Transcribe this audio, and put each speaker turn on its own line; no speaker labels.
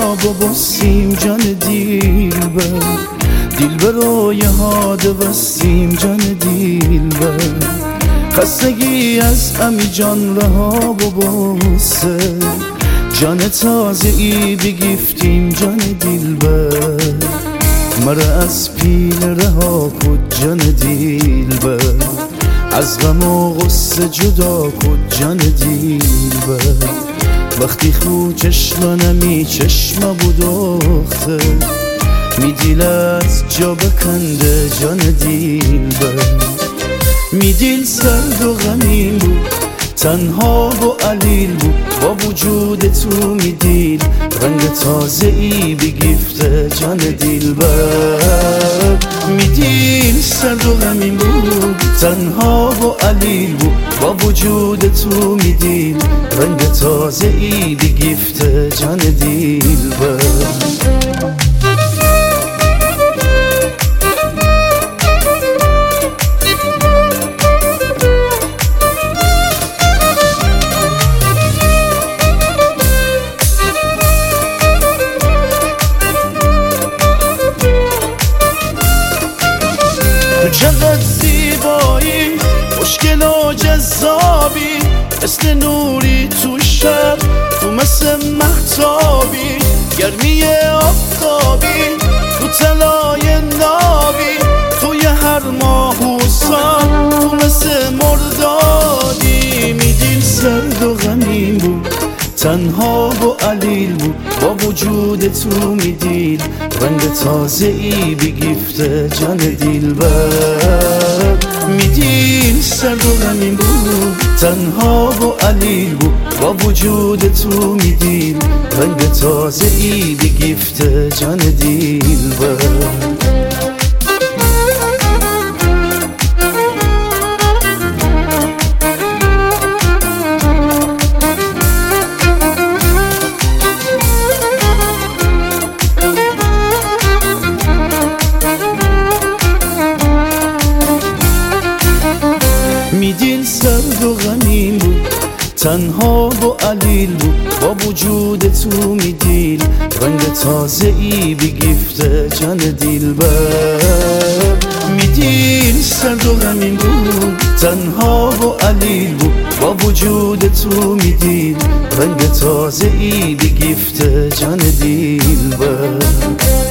ببوسیم جان دلبر، دلبر یاد وستیم جان دلبر. خستگی از امی جان رها ببوسه، جان تازه ای بگیفتیم جان دلبر. مرا از پیل رها کد جان دلبر، از غم و غصه جدا کد جان دلبر. وقتی خو چشمانمی چشم بودوخته، می دیل از جا بکنده جان دلبر. می دیل سرد و غمین بود، تنها و علیل بود، با وجود تو می دیل رنگ تازه ای بگیفته جان دلبر. می دیل سرد و غمین بود، تنها و علیل بود، با وجود تو می دیل رنگ تازه ای بگیفته جان دلبر. چقدر زیبایی، خوشگل و جذابی، مثل نوری تو شب، تو مثل مهتابی، گرمی آفتابی، تو طلای نابی، توی هر ماه و سال، تو مثل مردادی. میدیل سرد و غمین بود، تنها و علیل بود، با وجود تو میدیل رنگ تازه ای بگیفته جان دلبر. میدیل سرد و غمین بود، تنها و علیل بود، با وجود تو میدیل رنگ تازه ای بگیفته جان دلبر. میدیل سرد و غمین بود، تنها و علیل بود، با وجود تو میدیل رنگ تازه ای بگیفته جان دلبر. میدیل سرد و غمین بود، تنها و علیل بود، با وجود تو میدیل رنگ تازه ای بگیفته جان دلبر.